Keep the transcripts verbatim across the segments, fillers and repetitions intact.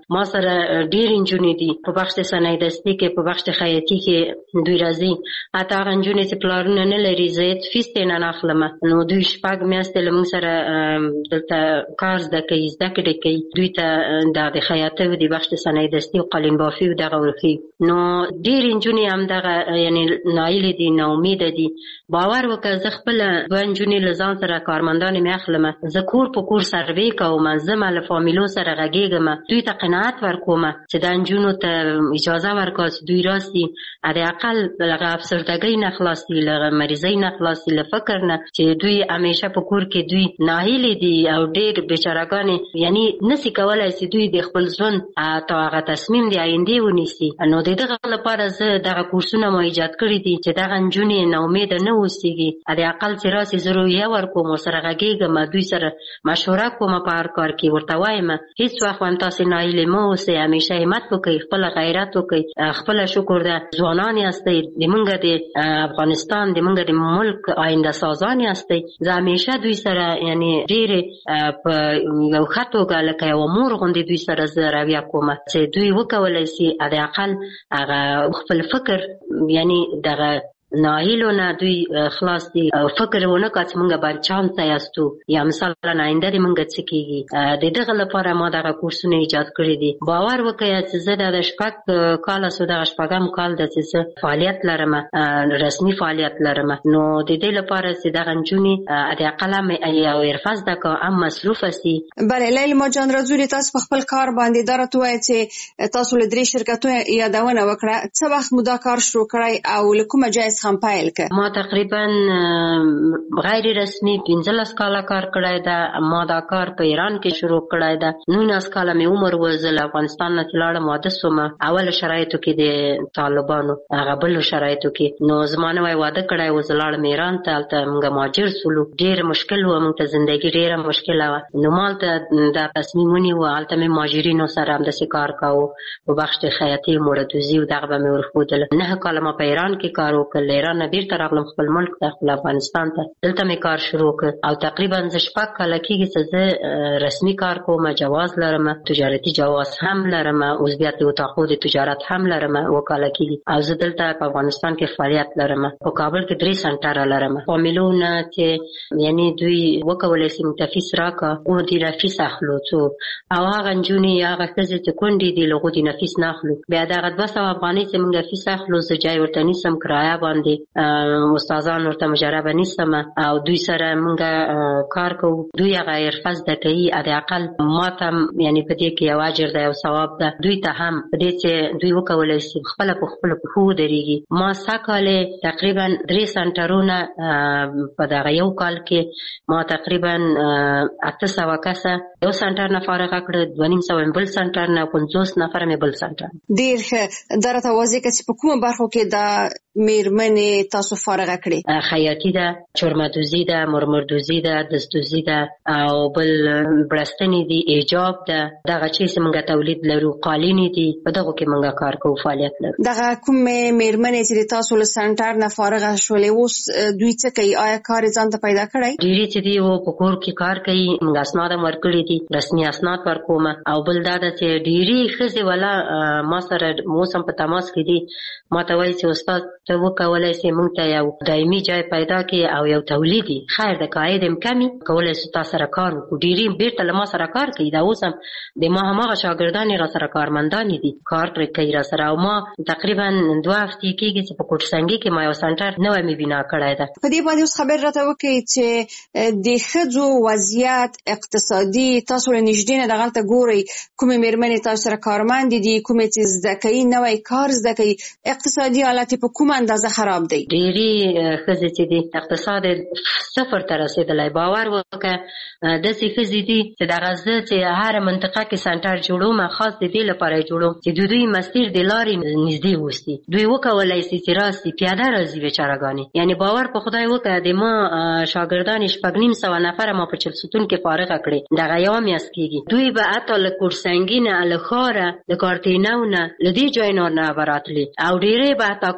ما سره ډېر انجونې دي په بخش صنایع دستي کې، په بخش خیاطي کې دوی راځي. حتی هغه انجونې چې پلارونه نه لري زه هېڅ فیس ترې نه اخلم، نو دوی شپږ میاشتې له موږ سره دلته کار زده کوي، زده کړې کوي. دوی ته د د خیاطۍ د بخش صنایع دستي او قالین بافي او دغه ورښي. نو ډېر انجونې همدغه یعنې نایلې دي، ناامیده دي. باور وکړه زه خپله دوه انجونې له ځان سره کارمندانې مې اخلم، زه کور په کور سروې کوم، زه له فامیلو سره غږېږم، دوی ته قناعت ورکوم چې دا انجونو ته اجازه ورکړه چې دوی راسي حداقل له افسردګۍ نه خلاص دي، له مریضۍ نه خلاص دي، له فکر نه چې دوی همیشه په کور کې دوی ناهیلې دي او ډېر بېچارهګانې یعنې نسي کولی چې دوی د خپل ژوند تا هغه تصمیم د آیندې ونیسي. نو د دغه لپاره زه دغه کورسونه ما ایجاد کړي دي چې دغه نجونې ناامیده نه اوسېږي، حداقل چې راسي زه رویه ورکوم، ورسره غږېږم، دوی سره مشوره کوم په هر کار کې، ورته وایم هېڅ وخت هم تاسې ناهیلې مه اوسئ، همیشه همت وکئ، خپله غیرت وکئ، خپله شکر ده ځوانان یاستئ، د موږ د افغانستان د موږ د ملک آینده سازان یاستئ. زه همیشه دوی سره یعنې ډېرې په یو ښه توګه لکه یوه مور غوندې دوی سره زه رویه کوم چې دوی وکولی سي حداقل هغه خپل فکر یعنې دغه ناهیلو نه دوی خلاص دي، فکر ونه کړه چې موږ باید چانسه یاستو یا مثلا آینده د موږ څه کېږي. د دغه لپاره ما دغه کورسونه ایجاد کړي دي. باور وکړه چې زه د شپږ کاله سو دغه شپږم کال ده چې زه فعالیت لرم، رسمي فعالیت لرم. نو د دې لپاره چې دغه نجونې حداقل هم یو حرفه زده کړه، هم مصروفه سي. بله لیلما جان رازوري، تاسو په خپل کار باندې دا راته ووایئ چې تاسو له درې شرکتونو یادونه وکړه، څه وخت مو دا کار شروع کړی او له کومه ځایه هم پیل که؟ ما تقریبا غیر رسمي پنځلس کاله کار کړی ده. ما دا کار په ایران کې شروع کړی ده. نولس کاله مې عمر و، زه له افغانستان نه چې لاړم واده سوم، اول شرایطو کې د طالبانو هغه بلو شرایطو کې. نو زما نوی واده کړی و، زه لاړم ایران ته، هلته موږ مهاجر سولو. ډېر مشکل و، موږ ته زندګي ډېره مشکله وه. نو ما هلته دا تصمیم ونیو، هلته مې مهاجرینو سره همداسې کار کاوه په بخش خیاطي، موړه‌دوزي او دغه به مې ورښودل. نهه کاله ما په ایران کې کار وکړ، ایران نه بیرته راغلم خپل ملک ته، خپل افغانستان ته، دلته مې کار شروع کړ او تقریبا زه شپږ کاله کېږي چې زه رسمي کار کوم، جواز لرم، تجارتي جواز هم لرم، اوس بیا د اتاقو د تجارت هم لرم، اووه کاله کېږي. او زه دلته په افغانستان کې فعالیت لرم، په کابل کې درې سنټره لرم. فامیلو نه چې یعنې دوی وکولی سي موږ ته فیس راکړه، او دې نه فیس اخلو څو، او هغه نجونې هغه ښځې چې کونډې دي له هغو دې نه فیس نه اخلو. بیا دغه دوه سوه افغانۍ چې موږ فیس اخلو، زه جای ورته نیسم، کرایه باندې استادان ورته مجربه نیسم او دوی سره موږ کار کوو. دوی هغه حرفه زده کوي، حداقل ما ته یعنې په دې کې یو اجر ده، یو ثواب ده، دوی ته هم په دې چې دوی وکولی سي خپله په خپلو پښو ودرېږي. ما سږ کال تقریبا درې سنټرونه په دغه یو کال کې ما تقریبا اته سوه کسه یو سنټر نه فارغه کړه، دوه نیم سوه بل سنټر نه، پنځوس نفره مې بل سنټر. ډېر ښه. دا راته واضح کړه چې په کومو برخو کې دا مېرمنې تاسو فارغه کړې؟ خیاطي ده، چرمدوزي ده، مرمردوزي ده، دستوزي ده، او بل بړستنې دي، ایجاب ده، دغه چې موږ تولید لرو، قالینې دي، په دغو کې موږ کار کوو، فعالیت لرو. دغه کومې مېرمنې چې تاسو له سنټر نه فارغه شولې، اوس دوی څه کوي؟ آیا کار یې ځان ته پیدا کړی؟ ډېرې چې دي په کور کې کار کوي، موږ اسناد هم ورکړي دي، رسمي اسناد ورکوم. او بل دا ده چې ډېرې ښځې والا ما سره اوس هم په تماس کې دي، ما ته وایي چې استاد ته وکولی سي موږ ته یو دایمي ځای پیدا کړي او یو تولیدي خیر د که عاید هم کمي کولی سو تا سره کار وکړو. ډېرې بېرته له ما سره کار کوي. دا اوس هم د ما هماغه شاګردانې را سره کارمندانې دي، کار پرې کوي را سره. او ما تقریبا دوه هفتې کېږي چې په کوټسنګي کې ما یو سنټر نوی مې بنا کړی ده. په دې باندې اوس خبر راته وکړئ چې د ښځو وضعیت اقتصادي تاسو له نږدې نه دغلته ګورئ، کومې مېرمنې تاسو سره کارمندې دي، کومې چې زده کوي، نوی کار زده کوي، اقتصادي حالت په کومه اندازه خراب دی؟ ډېرې ښځې چې دي اقتصاد صفر ته رسېدلی. باور وکړه داسې ښځې دي چې دغه زه چې هره منطقه کې سنټر جوړوم، خاص د دې لپاره یې جوړوم چې د دوی مسیر د لارې نږدې اوسي. دوی وکولی سي چې راسي، پیاده راځي بېچارهګانې. یعنې باور په خدای وکړه د ما شاګردانې شپږ نیم سوه نفره ما په چلسوتون کې فارغه کړې، دغه یوه میاشت کېږي. دوی به حتی له کوټسنګي نه، له ښاره، له کارتینو نه، له دې ځایونو نه به راتلې، او ډېرې به حتی ګرانه د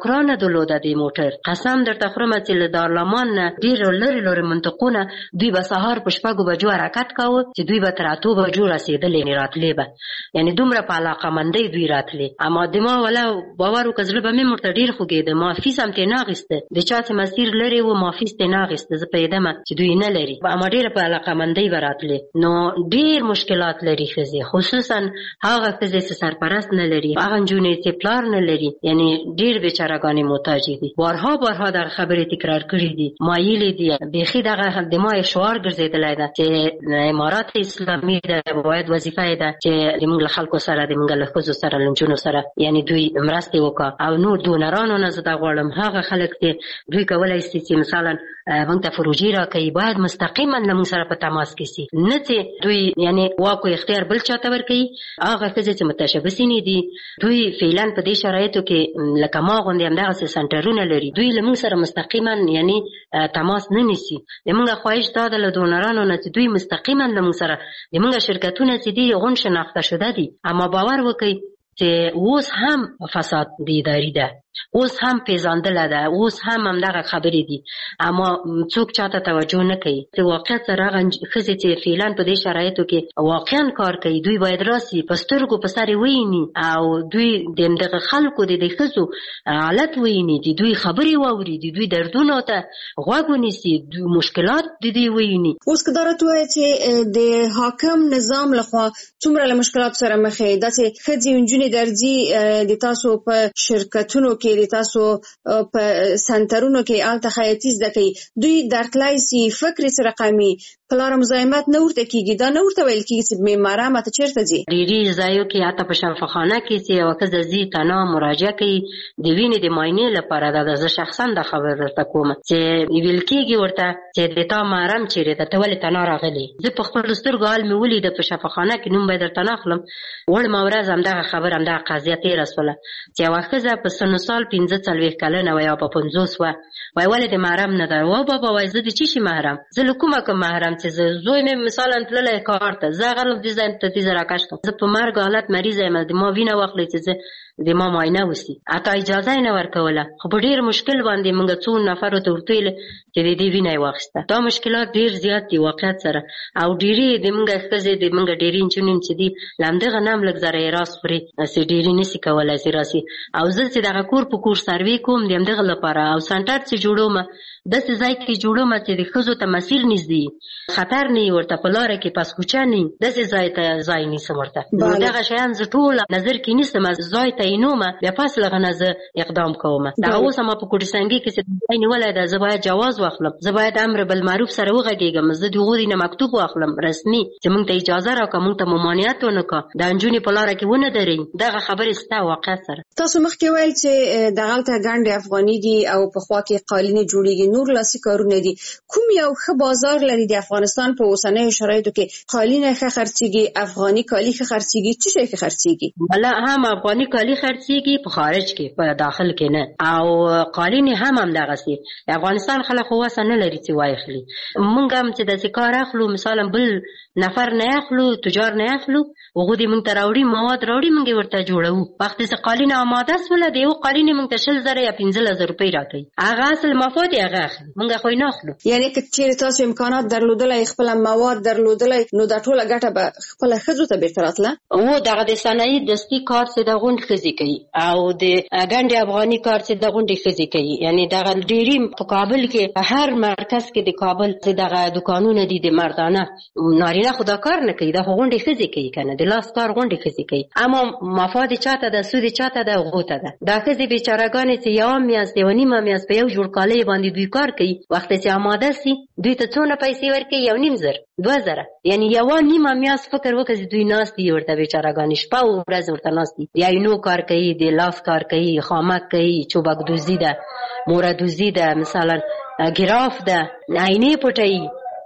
وتلو د دې موټر قسم درته خورم چې له دارالمان نه ډېر لرې لرې منطقونه دوی به سهار په شپږو بجو حرکت کاوه چې دوی به تر اتو بجو رسېدلې نه راتلې به یعنی دومره په علاقمندۍ دوی راتلې اما د ما ولا باور وکړه زړه به مې ورته ډېر خوږېده ما فیس هم ترې نه اخیسته د چا چې مسیر لرې و ما فیس ترې نه اخیسته زه پوهېدمه چې دوی نه لري اما ډېره په علاقمندۍ به راتلې نو ډېر مشکلات لري ښځې خصوصا هغه ښځې چې سرپرست نه لري هغه نجونې چې پلار نه لري یعنی ډېر بیچارهګانې محتاجې دي بارها بارها دغه خبرې تکرار کړي دي مایلې دي بیخي دغه د ما شعار ګرځېدلی ده چې امارات اسلامي ده باید وظیفه یې ده چې زموږ له خلکو سره د موږ له ښځو سره له نجونو سره یعنی دوی مرستې وکړه او نور دونرانو نه زه دا غواړم هغه خلک چې دوی کولی شي چې مثلا موږ ته فروجي راکوي باید مستقیما له موږ سره په تماس کې سي نه چې دوی یعنی واک او اختیار بل چاته ورکوي هغه ښځې چې متشبثینې دي دوی فعلا په دې شرایطو کې لکه ما غوندې همدغسې سنټرونه لري دوی له موږ سره مستقیما یعنی تماس نه نیسي زموږ خواهش دا ده له دونرانو نه چې دوی مستقیما له موږ سره زموږ شرکتونه چې دي غون شناخته شده دي اما باور وکړئ چې اوس هم فساد د اداري ده اوس هم پیژندله ده اوس هم همدغه خبرې دي اما څوک چاته توجه نه کوي چې واقعیت سره هغه ښځې چې فعلا په دې شرایطو کې واقعا کار کوي دوی باید راسي په سترګو په سر یې وویني او دوی د همدغه خلکو د دې ښځو حالت وویني د دوی خبرې واوري د دوی دردونو ته غوږ ونیسي مشکلات د دوی وویني اوس که دا راته ووایه چې د حاکم نظام لخوا څومره له مشکلاتو سره مخ یې داسې ښځې نجونې درځي د تاسو په شرکتونو کې د تاسو په سنټرونو کې هلته خیاطي زده کوي دوی درتلی سي فکرې سره رقمي پلار مزاحمت نه ورته کېږي دا نه ورته ویل کېږي چې معماره ماته چېرته ځي ډېرې ځایو کې حتی په شفاخانه کې چې یوه ښځه ځي تنها مراجعه کوي د وینې د معاینې لپاره دا زه شخصا دا خبره درته کوم چې ویل کېږي ورته چې د تا محرم چېرې ده ته ولې تنها راغلې زه په خپلو سترګو حال مې ولیده په شفاخانه کې نوم به یې درته نه اخلم وړمه ورځ همدغه خبره همدغه قضیه تېره شوله چې یوه ښځه په سن و سال پنځه څلوېښت کلنه وه یا په پنځوس وه وایي ولې د محرم نه ده وا بابا وایي زه د چی شي محرم زه له کومه کوم محرم چې زه زوی مې مثلا تللی کار ته زه هغه دې ځای ته دې زه راکش کړم زه په مرګ حالت مریضه یم د ما وینه واخلئ چې زه د ما معاینه وسي حتی اجازه یې نه ورکوله خو په ډېر مشکل باندې موږ څو نفرو ته ورته ویل چې د دې وینه یې واخیسته دا مشکلات ډېر زیات دي واقعیت سره او ډېرې د موږ ښځې د موږ ډېرې نجونې چې دي له همدغه نه هم لږ ذره یې راس خوري چې ډېرې نسي کولی چې راسي او زه چې دغه کور په کور سروې کوم د همدغه لپاره او سنټر چې جوړوم داسې ځای کې جوړوم چې د ښځو ته مسیر نږدې خطر نه وي ورته په لاره کې پس کوچه نه وي داسې ځای ته ځای نیسم ورته نو دغه شیان زه ټول نظر کې نیسم ځای ته یې نومه بیا پس له هغه نه زه اقدام کوم دغه اوس هم په کوټسنګي کې چې ځای نیولی ده زه باید جواز واخلم زه باید امر بالمعروف سره وغږېږم زه د هغوی نه مکتوب واخلم رسمي چې موږ ته اجازه راکړه موږ ته ممانعت ونه کړه دا نجونې په لاره کې ونه درېږي دغه خبرې سته واقعیت سره تاسو مخکې ویل چې دغلته ګنډې افغاني دي او په خوا کې قالینې جوړېږي نور لاسي کارونه دي کوم یو ښه بازار لري د افغانستان په اوسنیو شرایطو کې قالینه ښه خرڅېږي افغاني کالي ښه خرڅېږي څه شی ښه خرڅېږي بله هم افغاني کالي خرڅېږي په خارج کې په داخل کې نه او قالینې هم همدغسې د افغانستان خلک خو وسه نه لري چې واخلي موږ هم چې داسې کار اخلو مثلا بل نفر نه اخلو تجار نه اخلو هغوی دې موږ ته راوړي مواد راوړي موږ یې ورته جوړوو وخت چې قالینه آماده شوله د یو قالینې موږ ته شل زره یا پنځلس زره روپۍ راکوي هغه اصل مفاد یې هغه اخلي موږ خو یې نه اخلو یعنې که چېرې تاسو امکانات درلودلی خپله مواد درلودلی نو دا ټوله ګټه به خپله ښځو ته بېرته راتله هو دغه د صنایي دستي کار چې د غونډ ښځې کوي او د ګنډې افغاني کار چې د غونډې ښځې کوي یعنې دغه ډېرې په کابل کې په هر مرکز کې د کابل چې دغه دوکانونه دي د مردانه نارینه خو دا کار نه کوي دا خو غونډې ښځې کوي که نه د لاس کار غونډې ښځې کوي اما مفاد چاته ده سود چاته ده هغو ته ده دا ښځې بېچارهګانې چې یوه میاشت یوه نیمه میاشت په یو جوړ کالۍ باندې دوی کار کوي وخت چې آماده سي دوی ته څونه پیسې ورکوي یو نیم زر دوه زره یعنې یوه نیمه میاشت فکر وکړه چې دوی ناست دي ورته بېچارهګانې شپه او ورځ ورته ناست دي د عینو کار کوي د لاس کار کوي خامک کوي چوبک دوزي ده موره دوزي ده مثلا ګراف ده عینې پټوي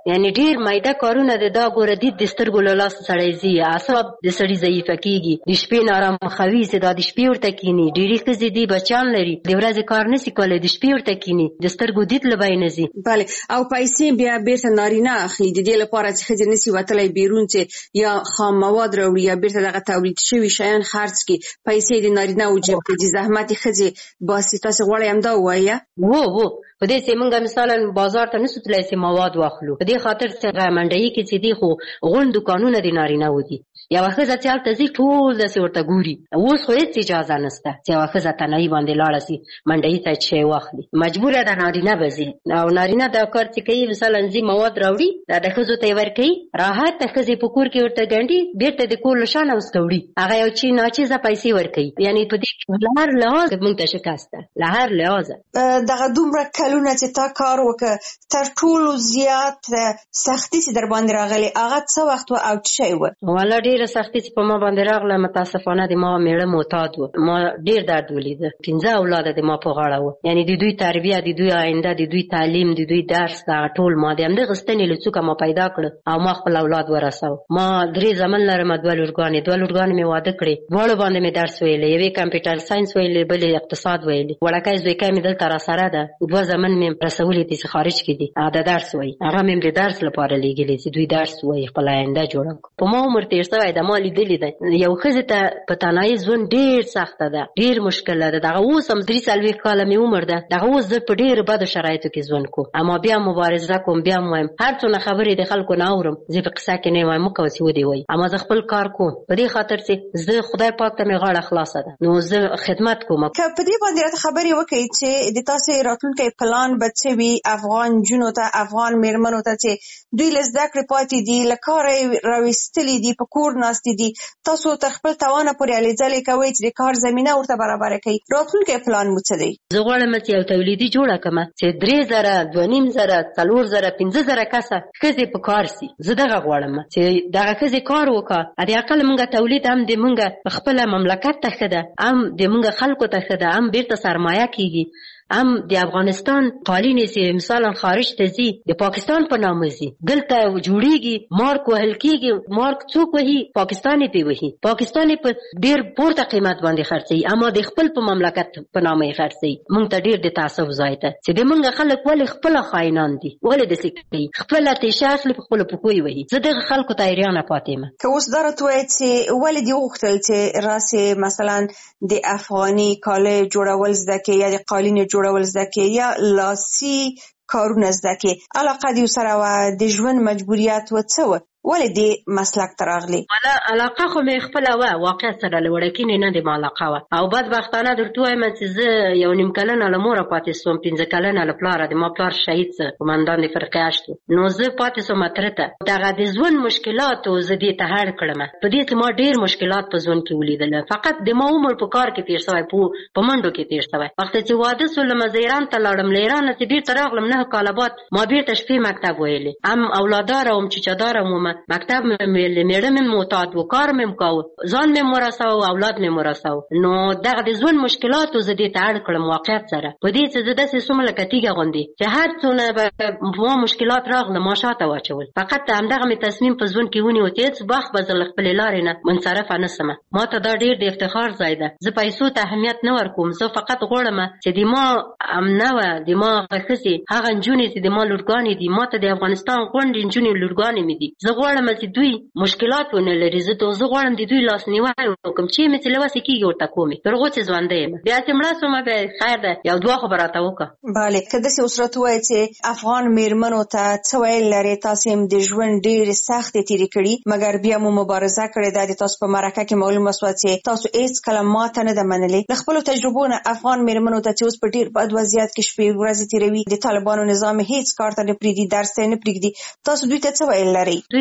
یعنی ډیر مایده کارونه د دا ګوره دید د سترګو له لاسه سړی ځي، اعصاب د سړي ضعیفه کېږي، د شپې نارام خوي چې دا د شپې ورته کینی. ډېرې ښځې دي بچیان لري، د ورځې کار نشي کولی، د شپې ورته کینی، د سترګو دید له بینه ځي. بله، او پیسې بیا بیرته نارینه اخلي د دې لپاره چې ښځې نشي وتلی بیرون چې یا خام مواد راوړي یا بیرته دغه تولید شوي شیان خرڅ کړي، پیسې د نارینه و جیب ته ځي، زحمت یې ښځې باسي. تاسې غواړئ همدا ووایه؟ وو وو په دې چې موږ مثلا بازار ته نشو تللی چې مواد واخلو، په دې خاطر چې منډیي کې چې دي خو غون دوکانونه د نارینه‌و دي. یوه ښځه چې هلته ځي ټول داسې ورته ګوري. اوس خو هېڅ اجازه نشته چې یوه ښځه تنهایي باندې لاړه شي منډیي ته شی واخلي، مجبوره ده نارینه به ځي. او نارینه دا کار چې کوي مثلا ځي مواد راوړي، دا د ښځو ته یې ورکوي، راحت ته ښځې په کور کې ورته ګنډي، بیرته د کور له شانه اوسته وړي، هغه یو چې ناچیزه پیسې ورکوي. یعنې په دې کې له هر لحاظه موږ ته شکست ده، له هر لحاظه. دغه دومره کلونه چې تا کار وکړه، تر ټولو زیات سختي چې در باندې راغلې هغه څه وخت و او څه شی و؟ والا ډېره سختي چې په ما باندې راغله، متاسفانه د ما میړه معتاد و. ما ډېر درد ولیده. پنځه اولاده د ما په غاړه و، یعنې د دوی تربیه، د دوی آینده، د دوی تعلیم، د دوی درس، دغه ټول ما د همدغه ستنې له څوکه ما پیدا کړه او ما خپل اولاد ورساو. ما درې زامن لرم، دوه لورګانې، دوه لورګانې مې واده کړې، دواړو باندې مې درس ویلی، یوې کمپیوټر ساینس ویلی، بلې اقتصاد ویلی. وړکی زویکی مې دلته راسره ده، دوه زامن مې رسولي دي چې خارج کې دي، هغه د درس وایي، هغه مې د درس لپاره لیږلي چې دوی درس وایي، خپل آینده جوړه کړو. په ما عمر تېر شوی ده، ما لیدلي دی یو ښځې ته په تنهایي ژوند ډېر سخته ده، ډېر مشکله ده. دغه اوس هم درې څلوېښت کاله مې عمر ده، دغه اوس زه په ډېرو بدو شرایطو کې ژوند کوم، اما بیا مبارزه کوم، بیا م وایم هر څونه خبرې د خلکو نه اورم، زه په قصه کې نه وایم مکوه چې ودې وایي، اما زه خپل کار کوم په دې خاطر چې زه خدای پاک ته مې غاړه خلاصه ده، نو زه خدمت کوم. که په دې باندې راته خبرې وکړئ چې د تاسې راتلونکی پلان به څه وي افغان نجونو ته، افغان مېرمنو ته چې دوی له زده کړې پاتې دي، له کاره یې راویستلي دي، په کور ناستې دي، تاسو تر خپل توانه پورې هلې ځلې کوئ چې د کار زمینه ورته برابره کوي، راتلونکی پلان مو څه دی؟ زه غواړم چې یو تولیدي جوړه کړم چې درې زره، دوه نیم زره، څلور زره، پنځه زره کسه ښځې په کار سي. زه دغه غواړم چې دغه ښځې کار وکړه، حد اقل موږ تولید هم د موږ خپله مملکت ته ښه ده، هم د موږ خلکو ته ښه ده، هم بیرته سرمایه کېږي، هم د افغانستان قالینې چې مثلا خارج ته ځي د پاکستان په نامه ځي، دلته جوړیږي، مارک وهل کېږي. مارک څوک وهي؟ پاکستان یې پې وهي، پاکستان یې په ډېر پورته قیمت باندې خرڅوي، اما د خپل په مملکت په نامه یې خرڅوي. موږ ته ډېر د تعصب ځای ده چې د موږ خلک ولې خپله خاینان دي، ولې داسې کوي، خپله تیشه اخلي، په خپلو پښو یې وهي. زه دغه خلکو ته حیرانه پاتې یم. که اوس دا راته ووایې چې ولې دې وغوښتل چې راسې مثلا د افغاني کالیو جوړول زده کړې یا د قالینو جوړول زده کړې یا لاسي کارونه زده کړې، علاقه دې ورسره وه، د ژوند مجبوریت و څه وه؟ ولې دې مسلک ته راغلې؟ والا علاقه خو مې خپله وه، واقعیت سره له وړکینې نه د ما علاقه وه، او بدبختانه درته وایم چې زه یو نیم کلنه له موره پاتې سوم، پنځه کلنه له پلاره، د ما پلار شهید څه قمندان د فرقې اشت و، نو زه پاتې سوم تره ته. دغه د ژوند مشکلاتو زه دې ته هړ کړم، په دې چې ما ډېر مشکلات په ژوند کې ولیدل، فقط د ما عمر په کار کې تېر شوی، په منډو کې تېر شوی. وخت چې واده سولم زه ایران ته لاړم، له ایرانه چې بېرته راغلم نهه کاله بعد ما بېرته شپې مکتب ویلې، هم اولاداره وم، چچاداره وم، مکتب مې ویلې، میړه مې معتاد و، کار مې کوه، ځان مې مرساو، اولاد مې مرساو. نو دغه د ژوند مشکلاتو زه دې ته اړ کړم واقعیت سره، په دې چې زه داسې سوم لکه تیږه غوندې چې هر څونه به ما مشکلات راغله ما شاته واچول، فقط همدغه مې تصمیم په ژوند کې ونیو چې هېڅ وخت به زه له خپلې لارې نه منصرفه نه سمه. ما ته دا ډېر د افتخار ځای ده. زه پیسو ته اهمیت نه ورکوم، زه فقط غواړم چې د ما امنه وه، د ما هغه ښځې، هغه نجونې چې د ما لورګانې دي، ما ته د افغانستان غونډې نجونې لورګانې مې دي، زه غواړم چې دوی مشکلات ونه لري. زه زه غواړم د دوی لاسنیوی وکړم، چې مې چې له وسې کېږي ورته کومې، تر هغو چې ژوندی یم. بیا چې مړه شومه بیا خیر ده، یو دوه خو به راته وکړه. بله، که داسې اوس راته ووایې چې افغان مېرمنو ته څه ویل لرې، تاسې هم د ژوند ډېرې سختې تېرې کړي، مګر بیا مو مبارزه کړې ده، د تاسو په مرکه کې معلومه شوه چې تاسو هېڅکله ماته نه ده منلې. له خپلو تجربو نه افغان مېرمنو ته چې اوس په ډېر بد وضعیت کې شپې ورځې تېروي، د طالبانو نظام هېڅ کار ته نه پرېږدي، درس ته نه پرېږدي، تاسو دوی ته څه ویل لرئ؟ دوی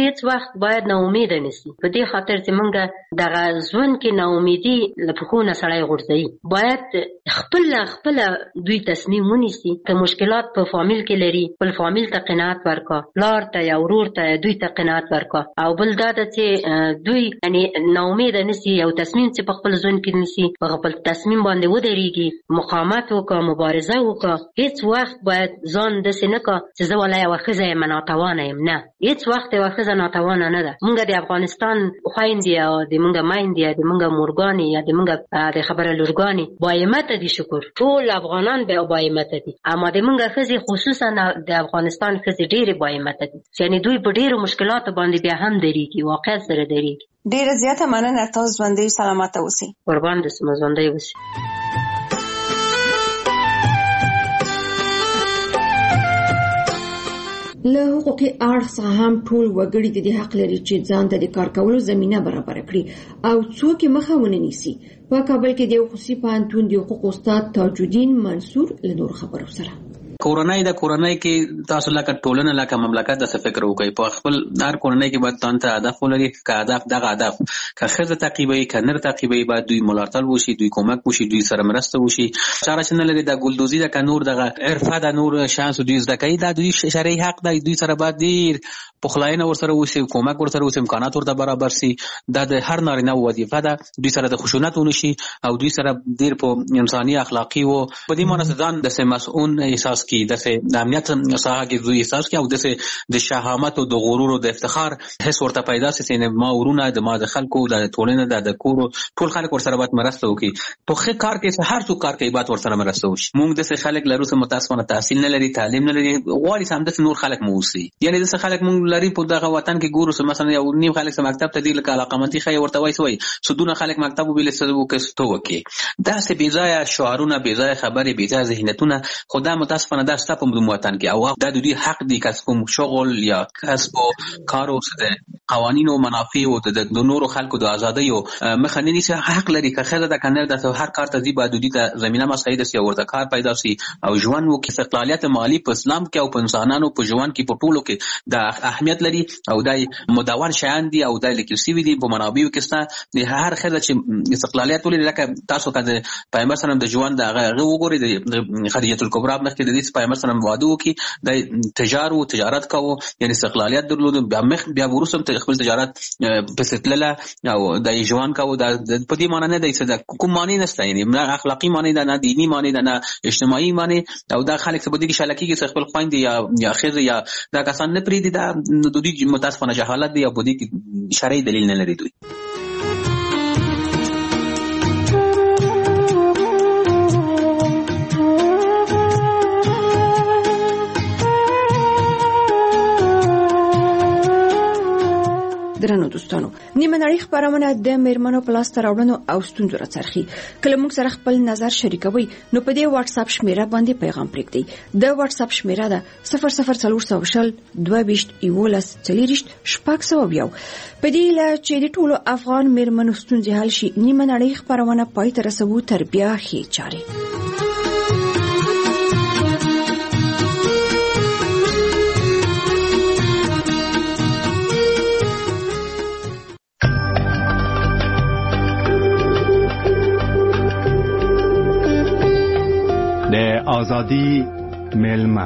هیڅ وخت باید نا امید نشي. په دې خاطر چې موږ دغه ژوند کې نا امیدي له پښو نه سړی غورځوي. باید خپل خپل دوی تصمیم ونیسي. که مشکلات په فامیل کې لري، خپل فامیل ته قناعت ورکا، پلار ته یا ورور ته دوی ته قناعت ورکا. او بل دا چې دوی یعنی نا امید نشي او تصمیم چې په خپل ژوند کې نشي، په خپل تصمیم باندې ودرېږي، مقاومت وکړه، مبارزه وکړه. هیڅ وخت باید ځان داسې نه کړه چې زه ولا یوه ښځه یم ناتوانه یم. نه، هیڅ وخت یوه ښځه ناتوانه نه ده. موږ د افغانستان خویندې او د موږ میندې یا د موږ مورګانې یا د موږ د خبره لورګانې باهمته دي. شکر ټول افغانان به باهمته دي، اما د موږ ښځې خصوصا د افغانستان ښځې ډېرې باهمته دي. یعنې دوی په ډېرو مشکلاتو باندې بیا هم درېږي، واقعیت سره درېږي. ډېره زیاته مننه. تاسو ژوندۍ سلامته اوسئ. قربان دې سم، ژوندۍ اوسئ. له حقوقي اړخ څخه هم ټول وګړي د دې حق لري چې ځان ته د کار کولو زمینه برابر کړي او څوک مخه ونه نیسي. په کابل کې د خصوصي پوهنتون د حقوق استاد تاج الدین منصور له نور خبرو سره کورنۍ د کورنۍ کې تاسو لکه ټولنه لکه مملکت د فکر وکړي. په خپل هر کورنۍ کې باید تاسو ته هدف ولري. که هدف دغه هدف که ښځه تعقیبوي که نر تعقیبوي، باید دوی ملاتړ وشي، دوی کومک وشي، دوی سره مرسته وشي. چاره چې نه لري د ګلدوزي د کنور دغه عرفه د نور شانس دوی زده کوي، دا دوی شرعي حق دی. دوی سره باید ډیر پخلاینه ورسره وشي، کومک ورسره وشي، امکانات ورته برابر شي. دا د هر نارینه وظیفه ده. دوی سره د خشونت ونشي او دوی سره ډیر په انساني اخلاقی او په دې معنی ځان د مسؤل احساس کی، د امنیت ساحه کې دوی احساس کی او د شهامت او د غرور او د افتخار حس ورته پیدا شي چې ما ورونه د ما د خلکو د ټولنې د کور ټول خلک ورسره باید مرسته وکړي. په ښه کار کې هر څوک کار کوي باید ورسره مرسته وشي. موږ د خلک لرو چې متاسفانه تحصیل نه لري، تعلیم نه لري، غواړي سم د نور خلک موسی. یعنی د خلک موږ لري په دغه وطن کې ګورو چې مثلا یو نیم خلک سم مکتب ته دی لکه علاقمندي خي ورته وایي وایي سودونه خلک مکتب وبېل څه وکړي تو وکړي. دا سه بې ځای شعارونه، بې ځای خبرې، بې ځای ذهنیتونه. خدا متاسفانه دا ست په وطن کې او دا د دې حق دی کسب شغل یا کسب کار او د قوانینو منافع او د نورو خلکو د ازادۍ او مخنیوي څخه حق لري. که خزه د کنه د هر کار ته دی باید د دې زمينه مساعده سي ورته کار پیدا سي او ژوند وو کې استقلالیت مالی په اسلام کې او په انسانانو په ژوند کې په ټولو کې د اهمیت لري او دای مدون شیان دي او د لیکل سی وی دي په منابعو کې ست د هر خزه چې استقلالیت ولري. لکه تاسو کده پیغمبر سلام د ژوند د هغه وګوري د خدیجه الکبرى مخکې د دې پیغمبر سلام واده وکي د تجارت او تجارت کوو، یعنی استقلالیت درلود. بیا مخ بیا ورسم ته خپل تجارت پسټله او د ژوند کوو. د په دې معنی نه دی چې د کوم معنی نشته، یعنی نه اخلاقی معنی ده، نه دینی معنی ده، نه اجتماعي معنی. او دا خلک څه بده کې شلکی کې خپل خويند یا یا خزه یا دا کسان نه پریدي. دا د دې متاسفانه جهالت دی او بده کې شرعي دلیل نه لري. دوی درنو دوستانو، نیمه نړۍ خبرونه د میرمنو په لاس راوړنو او ستونزو راڅرخي. کله موږ سره خپل نظر شریکوي نو په دې واتس اپ شمیره باندې پیغام پرېږدئ. د واتس اپ شمیره ده صفر صفر څلور سوه شل دوه ویشت یولس څلېرویشت شپږ سوه یو. په دې له چې د ټولو افغان میرمنو ستونزې حل شي، نیمه نړۍ خبرونه پای ته رسوو تر بیا ښې چارې. د آزادی میلمه.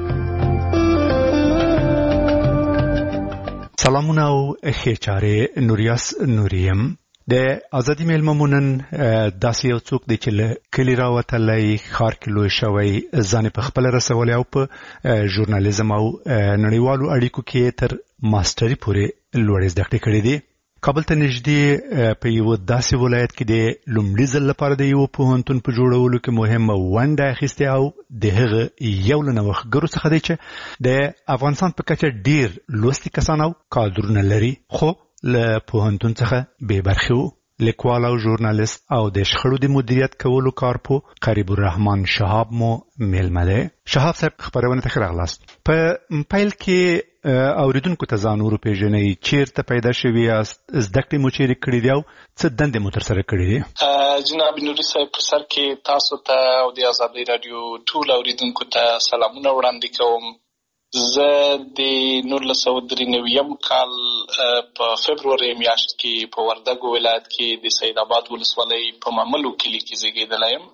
سلامونه او ښې چارې. نوریاس نوریم د آزادی میلمه مونن داسې یو څوک دی چې له کلي راوتلی، ښار کې لوی شوی، ځان په خپله رسولی او په ژورنالیزم او نړیوالو اړیکو کې تر ماسټري پورې لوړې زده کړې کړې دي. کابل ته نږدې په یو داسې ولایت کې د لومړي ځل لپاره د یو پوهنتون په جوړولو کې مهمه ونډه اخیستې او د هغه یو له نوښتګرو څخه دی چې د افغانستان په کچه ډیر لوستي کسان او کادرونه لري خو له پوهنتون څخه بې برخې وو. لیکوال او ژورنالیست او د شخړو د مدیریت کولو کارپو قریب الرحمن شهاب مو میلمه دی. شهاب صاحب خبرونه ته ښه راغلاست. په پیل کې اوریدونکو ته ځان وروپېژنئ، چیرته پیدا شوي یاست، زده کړې مو چیرې کړي دي او څه دندې مو ترسره کړي دي؟ جناب نوري صاحب، په سر کې تاسو ته او د ازادۍ راډیو ټول اوریدونکو ته سلامونه وړاندې کوم. زه د نولس سوه درې نوي کال په فبروري میاشت کې په وردګو ولایت کې د سید آباد ولسوالۍ په ماملو کلي کې زیږېدلی یم.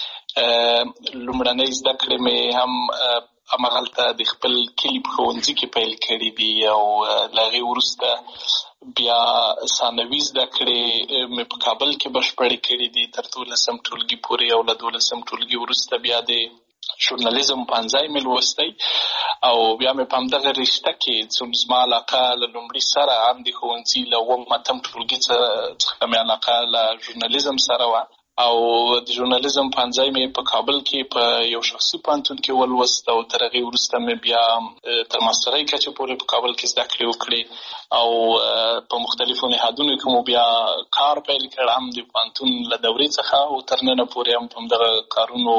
لومړنۍ زده کړې مې هم همغلته د خپل کلي په ښوونځي کې پیل کړي دي او له هغې وروسته بیا ثانوي زده کړې مې په کابل کې بشپړې کړي دي تر دولسم ټولګي پورې او له دولسم ټولګي وروسته بیا د ژورنالیزم پوهنځی مې لوستی او بیا مې په همدغه رشته کې څومره زما علاقه له لومړي سره هم د ښوونځي له اووم اتم ټولګي څخه مې علاقه له ژورنالیزم سره وه او د ژورنالیزم پوهنځی مې په کابل کې په یو شخصي پوهنتون کې ولوست او تر هغې وروسته مې بیا تر ماسترۍ کچې پورې په کابل کې زده کړې وکړې او په مختلفو نهادونو کې مو بیا کار پیل کړ، هم د پوهنتون له دورې څخه او تر ننه پورې هم په همدغه کارونو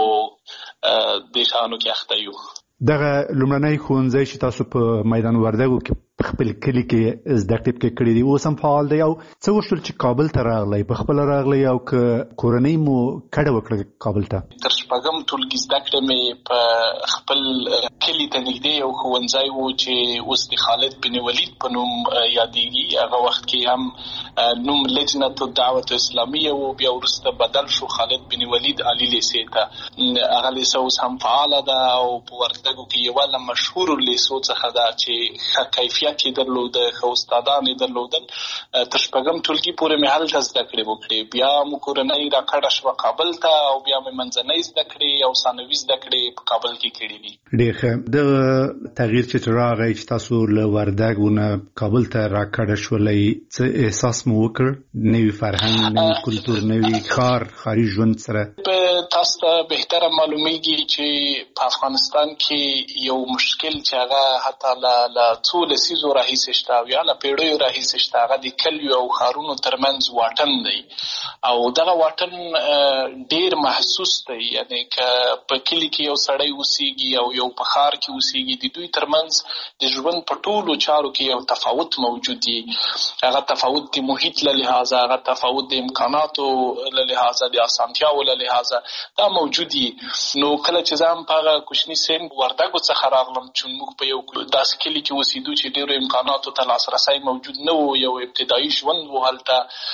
دې شیانو کې اخته یو. دغه لومړنی ښوونځی چې تاسو په میدان وردګو کې په خپل کلي کې زده کړې کړې دي اوس هم فعال دی او څه وشول چې کابل ته راغلی؟ په خپله راغلی او که کورنۍ مو کډه وکړه کابل ته؟ تر شپږم ټولګي زده کړې مې په خپل کلي ته نږدې یو ښوونځی و چې اوس د خالد بن ولید په نوم یادېږي. هغه وخت کې هم نوم لجنة الدعوة اسلامیه و، بیا وروسته بدل شو خالد بن ولید عالي لیسې ته. هغه لیسه اوس هم فعاله ده او په وردګو کې یوه له مشهورو لیسو څخه ده چې ښه کیفیت یې درلوده، ښه استادان یې درلودل. تر شپږم ټولګي پورې مې هلته زده کړې وکړې. بیا مو کورنۍ راکډه شوه کابل ته او بیا مې منځنۍ زده کړې او ثانوي زده کړې په کابل کې کړې دي. ډېر ښه. دغه تغییر چې راغی چې تاسو له وردګو نه کابل ته راکډه شولئ، څه احساس مو وکړ؟ نوي فرهنګ، نوي کلتور، نوي ښار، ښاري ژوند سره؟ تاسو ته بهتره معلومیږي چې په افغانستان کې یو مشکل چې هغه حتی له څو لسیزو راهیسې شته او یا له پیړیو راهیسې شته، هغه د کلیو او ښارونو ترمنځ واټن دی او دغه واټن ډېر محسوس دی. یعنې که په کلي کې یو سړی اوسېږي او یو په ښار کې اوسېږي، د دوی ترمنځ د ژوند په ټولو چارو کې یو تفاوت موجود دی. هغه تفاوت د محیط له لحاظه، هغه تفاوت د امکاناتو له لحاظه، د اسانتیاو له لحاظه دا موجود دي. نو کله چې زه هم په هغه کوچني سن وردګو څخه راغلم چې موږ په یو داسې کلي کې اوسېدو چې ډېرو امکاناتو ته لاسرسی موجود نه و، یو ابتدایي ژوند و هلته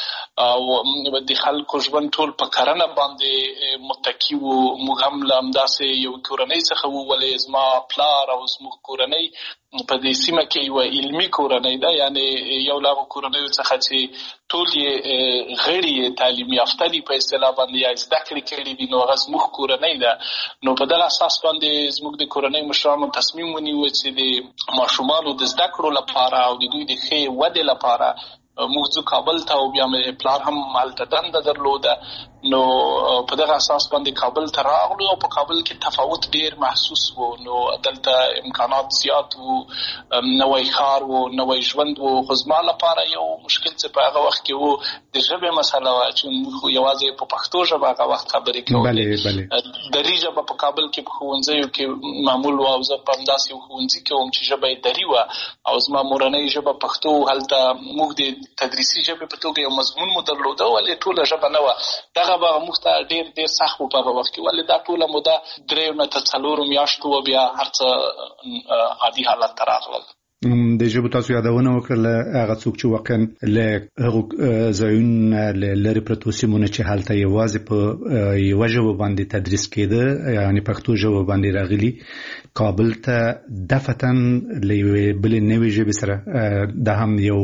او د خلکو ژوند ټول په کرنه باندې متکي و. موږ هم له همداسې یو کورنۍ څخه وو، ولې زما پلار او زموږ کورنۍ په دې سیمه کې یوه علمي کورنۍ ده، یعنې یو له هغو کورنیو څخه چې ټول یې غړي یې تعلیم یافته دي په اصطلاح باندې یا زده کړې کړي دي، نو هغه زموږ کورنۍ ده. نو په دغه اساس باندې زموږ د کورنۍ مشرانو تصمیم ونیوه چې د ماشومانو د زده کړو لپاره او د دوی د ښې ودې لپاره موږ ځو کابل ته او بیا مې پلار هم هلته دنده درلوده. نو په دغه اساس باندې کابل ته راغلو او په کابل کې تفاوت ډېر محسوس و. نو دلته امکانات زیات وو، نوی ښار و، نوی ژوند و. خو زما لپاره یو مشکل چې په هغه وخت کې و د ژبې مسله وه چې موږ یوازې په پښتو ژبه هغه وخت خبرې کولې. دري ژبه په کابل کې په ښوونځیو کې معمول وه او زه په همداسې یو ښوونځي کې وم چې ژبه یې دري وه او زما مورنۍ ژبه پښتو. هلته موږ د تدریسي ژبې په توګه یو مضمون مو درلوده، ولې ټوله ژبه نه وه. دغه به موږ ته ډېر ډېر سخت و په هغه وخت کې، ولې دا ټوله موده دریو نه تر څلورو میاشتو وه، بیا هر څه عادي حالت ته راغلل. د ژبو تاسو یادونه وکړله، هغه څوک چې واقعا له هغو ځایونو له لرې پرتو سیمونو چې هلته یوازې په یوه ژبه باندې تدریس کېده، یعنې پښتو ژبه باندې راغلي، کابل ته دفعتاً له یوې بلې نوې ژبې سره دا هم یو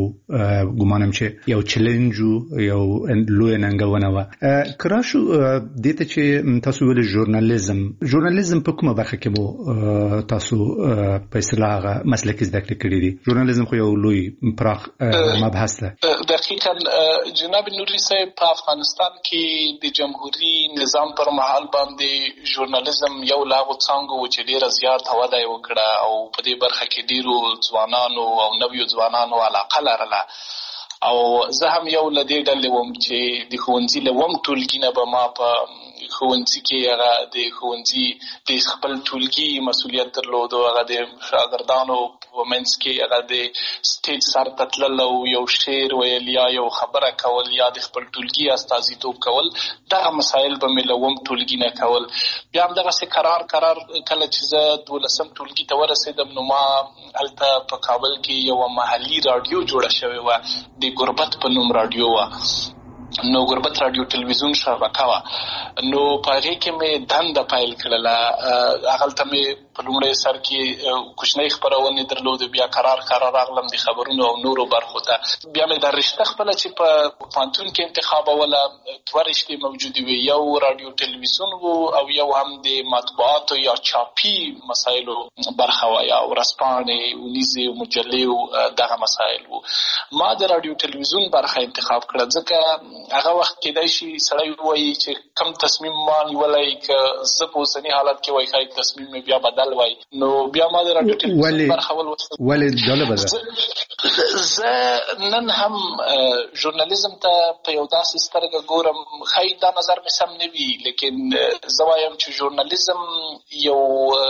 ګمانم چې یو چلنج و، یو لویه ننګونه وه. که راشو دې ته چې تاسو ویلې ژورنالیزم، ژورنالیزم په کومه برخه کې مو تاسو په اصطلاح هغه مسلکي زده کړې کړي دي؟ ژورنالیزم خو یو لوی پراخ مبحث ده. دقیقاً جناب نوري صاحب، په افغانستان کې د جمهوري نظام پر مهال باندې ژورنالیزم یو له هغو څانګو و چې ډېره زیات وده یې وکړه او په دې برخه کې ډېرو ځوانانو او نویو ځوانانو علاقه لرله. او زه هم یو له دې ډلې وم چې د ښوونځي له اووم ټولګي نه به ما په ښوونځي کې هغه د ښوونځي د خپل ټولګي مسؤلیت درلود او هغه د شاګردانو ومنس کې هغه د سټیج سر ته تلل او یو شعر ویل یا یو خبره کول یا د خپل ټولګي استازیتوب کول، دغه مسایل به مې له اووم ټولګي نه کول. بیا هم دغسې قرار قرار کله چې زه دولسم ټولګي ته ورسېدم نو ما هلته په کابل کې یوه محلي راډیو جوړه شوې وه، د غربت په نوم راډیو وه. نو غربت راډیو ټلویزیون شبکه وه. نو په هغې کې مې دنده پیل کړله. هغلته مې په لومړی سر کې کوچنۍ خپرونې درلودې، بیا قرار قرار راغلم د خبرونو او نورو برخو ته. بیا مې دا رشته خپله چې په پوهنتون کې انتخابوله، دوه رشتې موجودې وې، یو راډیو ټلویزیون و او یو هم د مطبوعاتو یا چاپي مسایلو برخه وه، یا ورځپاڼې، اونیزې، مجلې، دغه مسایل و. ما د راډیو ټلویزیون برخه انتخاب کړه ځکه هغه وخت کېدای شي سړی ووایي چې کم تصمیم ما نیولی، که زه په اوسني حالت کې وایي ښایي تصمیم مې بیا بدل وای. نو بیا ما د راډیو ټلویزیون برخه ولوستل. ولې جالبه ده؟ زه نن هم ژورنالیزم ته په یو داسې سترګه ګورم، ښایي دا نظر مې سم نه وي، لیکن زه وایم چې ژورنالیزم یو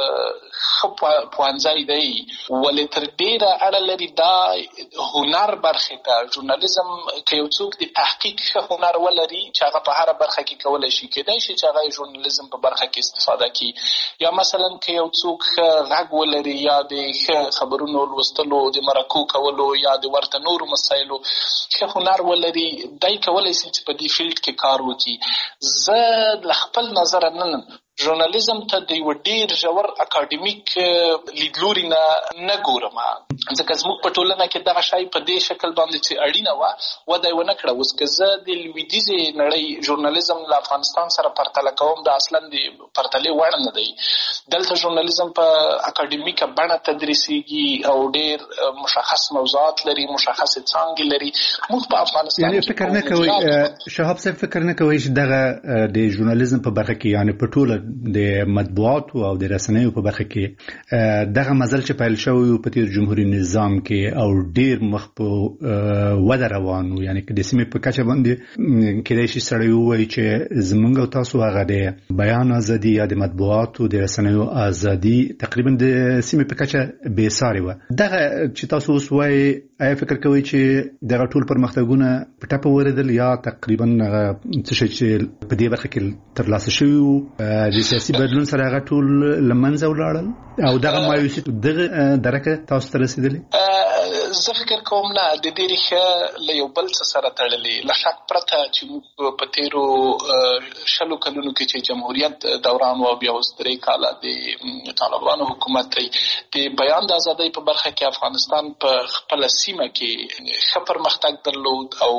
ښه پوهنځی دی، ولې تر ډېره اړه لري دا هنر برخې ته. ژورنالیزم که یو څوک د تحقیق ښه هنر ولري چې هغه په هره برخه کې کولی شي، کېدای شي چې هغه ژورنالیزم په برخه کې استفاده کړي. یا مثلا که یو څوک ښه غږ ولري یا د ښه خبرونو لوستلو، د مرکو کولو یا د ورته نورو مسایلو ښه هنر ولري، دی کولی شي چې په دې فیلډ کې کار وکړي. زه له خپل نظره نن ژورنالیزم ته د یوه ډېر ژور اکاډمیک لیدلوري نه نه ګورم، ځکه زموږ په ټولنه کې دغه شی په دې شکل باندې چې اړینه وه وده یې ونه کړه. اوس که زه د لویدیځې نړۍ ژورنالیزم له افغانستان سره پرتله کوم، دا اصلا د پرتلې وړ نه دی. دلته ژورنالیزم په اکاډمیکه بڼه تدریسیږي او ډېر مشخص موضوعات لري، مشخصې څانګې لري. موږ په افغانستان یعنې فکر نه کوئ شهاب صاحب، فکر نه کوئ چې دغه د ژورنالیزم په برخه کې، یعنې په ټوله د مطبوعاتو او د رسنیو په برخه کې دغه مزل چې پیل شوی په تیر جمهوریت نظام کې او ډیر مخ په وده روان و، یعنی که د سیمې په کچه باندې کېدای شي سړی ووایي چې زمونږ او تاسو هغه د بیان ازادي یا د مطبوعاتو د رسنیو ازادي تقریبا د سیمې په کچه بې ساري وه. دغه چې تاسو اوس وایي، آیا فکر کوئ چې دغه ټول پرمختګونه په ټپه ورېدل یا تقریبا څه شی چې په دې برخه کې ترلاسه شوي وو د سیاسي بدلون سره هغه ټول له منځه ولاړل او دغه مایوسي دغه درکه تاسو ته رسېدلې؟ زه فکر کوم نه، د دې ریښه له یو بل څه سره تړلې. له شک پرته چې موږ په تېرو شلو کلونو کې چې جمهوریت دوران و، بیا اوس درې کاله د طالبانو حکومت دی، د بیان د ازادۍ په برخه کې افغانستان په خپله سیمه کې ښه پرمختګ درلود او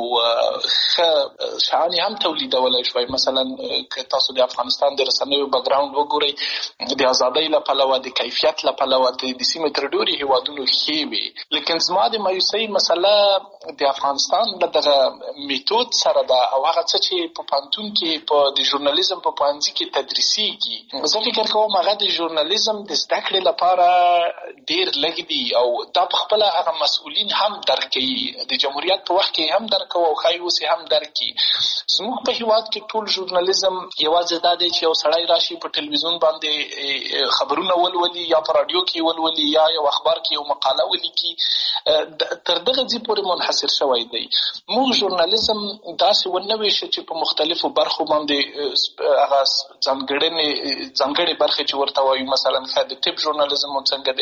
ښه شیان هم تولیدولی شوی. مثلا که تاسو د افغانستان د رسنیو بګراوند وګورئ، د ازادۍ له پلوه، د کیفیت له پلوه د سیمې تر ډېرو هېوادونو ښې وې. لیکن زما د مایوسۍ مسله د افغانستان له دغه میتود سره ده او هغه څه چې په پوهنتون کې په د ژورنالیزم په پوهنځي کې تدریسیږي. زه فکر کوم هغه د ژورنالیزم د زده کړې لپاره ډېر لږ دي او دا په خپله هغه مسؤلین هم درک کوي. د جمهوریت په وخت کې هم درک کوو او ښایي اوس یې هم درک کړي. زموږ په هېواد کې ټول ژورنالیزم یوازې دا دی چې یو سړی راشي په ټلویزیون باندې خبرونه ولولي یا په راډیو کې ولولي یا یو اخبار کې یو مقاله ولیکي، تر دغه ځای پورې منحصر شوی دی. موږ ژورنالیزم داسې ونه ویشه چې په مختلفو برخو باندې هغه ځانګړنې ځانګړې برخې چې ورته وایو، مثلا ښه د طب ژورنالیزم څنګه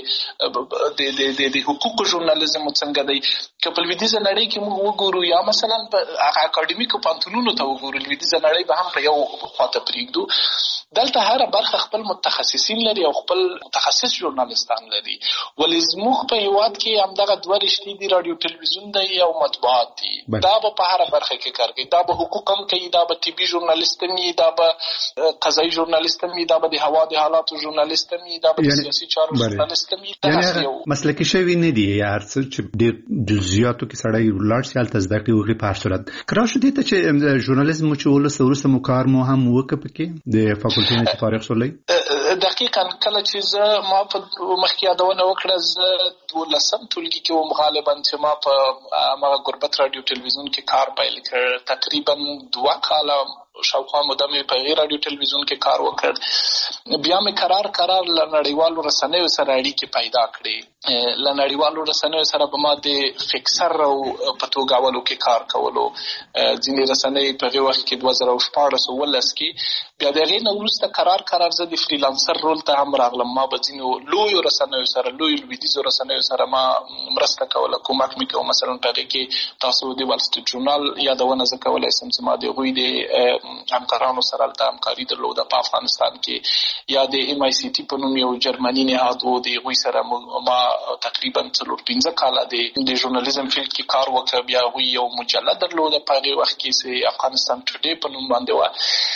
دی، د د حقوقو ژورنالیزم څنګه دی. که په لویدیځه نړۍ کې موږ وګورو یا مثلا په هغه اکاډمیکو پوهنتونونو ته وګورو، لویدیځه نړۍ به هم په یو خواته پرېږدو. دلته هره برخه خپل متخصصین لري او خپل متخصص ژورنالیستان لري. ولې زموږ په هېواد کې همدغه دوه رشتې دي، راډیو ټلویزیون دی او مطبوعات دي. دا به په هره برخه کې کار کوي، دا به حقوق هم کوي، دا به طبي ژورنالیست هم وي، دا به قضایي ژورنالیست هم وي، دا به د هوا د حالاتو ژورنالیست هم وي، دا به د سیاسي چارو ژورنالیست هم وي. یعنې مسلکي شوي نه دي، یا هر څه چې ډېر جزئیاتو کې سړی ولاړ شي هلته زده کړي وکړي. په هر صورت که راشو دې ته چې ژورنالیزم مو چې ولسته وروسته مو کار مو هم وکړه پکې د فاکولټي نه چې فارغ شولی؟ دقیقا کله چې زه ما په مخکې یادونه وکړه، زه دولسم ټولګي کې وم غالبا چې ما په هغه غربت راډیو ټلویزیون کې کار پیل کړ. تقریبا دوه کاله شاوخوا موده مې په غیر رادیو ټلویزیون کې کار وکړ. بیا مې قرار قرار له نړیوالو رسنیو سره اړیکې پیدا کړې. له نړیوالو رسنیو سره به ما د فکسر او په توګاولو کې کار کولو. ځینې رسنۍ په هغې وخت کې دوه زره شپاړس اوولس کې. بیا د هغې نه وروسته قرار قرار زه د فریلانسر رول ته هم راغلم. ما به ځینو لویو رسنیو سره لویو لویدیځو رسنیو سره ما مرسته کوله، کومک مې کوه. مثلا په هغې کې تاسو د وال سټریټ ژورنال یادونه زه کولی سم چې ما د هغوی د همکارانو سره هلته همکاري درلوده په افغانستان کې. یا د ایم آی سی ټي په نوم یو جرمني نهاد و، د هغوی سره ما تقریبا څلور پنځه کاله د ژورنالیزم فیلډ کې کار وکړ. بیا هغوی یو مجله درلوده په هغې وخت کې چې افغانستان ټوډې په نوم باندې وه.